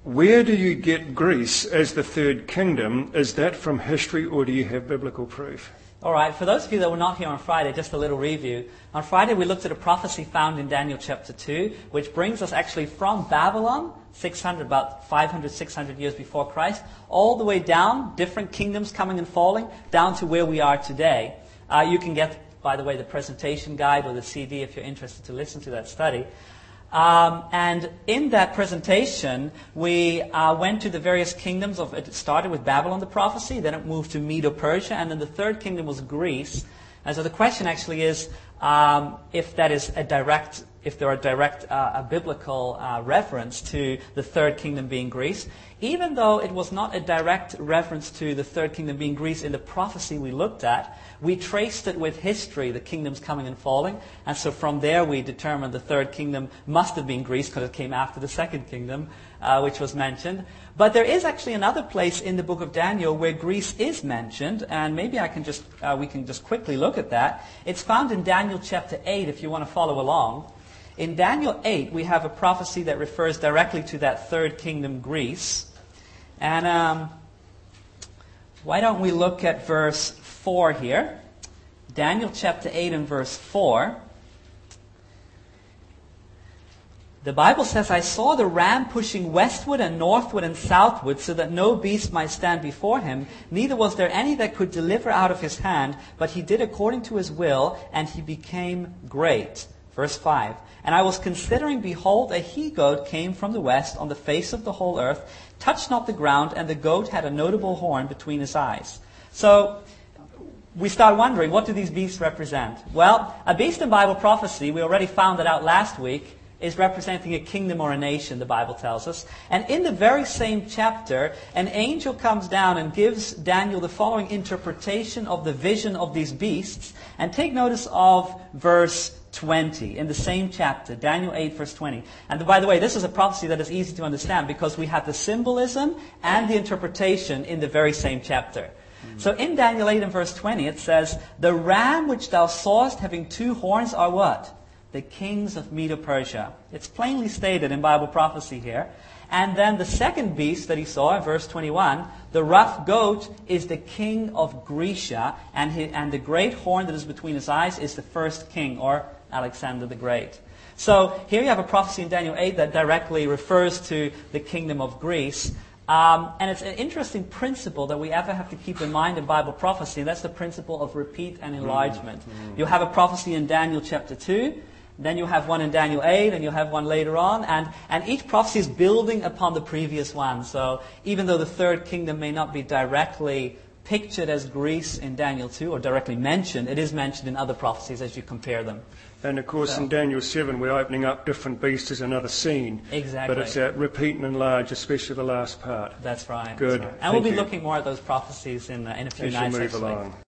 Where do you get Greece as the third kingdom? Is that from history, or do you have biblical proof? All right, for those of you that were not here on Friday, just a little review. On Friday we looked at a prophecy found in Daniel chapter 2, which brings us actually from Babylon, about 500, 600 years before Christ, all the way down, different kingdoms coming and falling, down to where we are today. You can get, by the way, the presentation guide or the CD if you're interested to listen to that study. And in that presentation, we went to the various kingdoms. It started with Babylon, the prophecy, then it moved to Medo-Persia, and then the third kingdom was Greece. And so the question actually is if there are direct biblical reference to the third kingdom being Greece. Even though it was not a direct reference to the third kingdom being Greece in the prophecy we looked at, we traced it with history, the kingdoms coming and falling. And so from there we determined the third kingdom must have been Greece because it came after the second kingdom, which was mentioned. But there is actually another place in the book of Daniel where Greece is mentioned, and maybe we can just quickly look at that. It's found in Daniel chapter 8 if you want to follow along. In Daniel 8 we have a prophecy that refers directly to that third kingdom, Greece. And why don't we look at verse 4 here. Daniel chapter 8 and verse 4. The Bible says, I saw the ram pushing westward and northward and southward so that no beast might stand before him. Neither was there any that could deliver out of his hand, but he did according to his will, and he became great. Verse 5. And I was considering, behold, a he-goat came from the west on the face of the whole earth, touched not the ground, and the goat had a notable horn between his eyes. So we start wondering, what do these beasts represent? Well, a beast in Bible prophecy, we already found that out last week, is representing a kingdom or a nation, the Bible tells us. And in the very same chapter, an angel comes down and gives Daniel the following interpretation of the vision of these beasts. And take notice of verse 20 in the same chapter, Daniel 8 verse 20. And by the way, this is a prophecy that is easy to understand because we have the symbolism and the interpretation in the very same chapter. So in Daniel 8 and verse 20 it says, the ram which thou sawest having two horns are what? The kings of Medo-Persia. It's plainly stated in Bible prophecy here. And then the second beast that he saw in verse 21, the rough goat is the king of Grecia, and the great horn that is between his eyes is the first king, or Alexander the Great. So here you have a prophecy in Daniel 8 that directly refers to the kingdom of Greece. And it's an interesting principle that we ever have to keep in mind in Bible prophecy, and that's the principle of repeat and enlargement. You'll have a prophecy in Daniel chapter 2, then you'll have one in Daniel 8, and you'll have one later on, and each prophecy is building upon the previous one. So even though the third kingdom may not be directly pictured as Greece in Daniel 2, or directly mentioned, it is mentioned in other prophecies as you compare them. And of course in Daniel 7 we're opening up different beasts as another scene. Exactly. But it's that repeat and enlarge, especially the last part. That's right. Good. That's right. And we'll be looking more at those prophecies in a few nights as you move actually. along.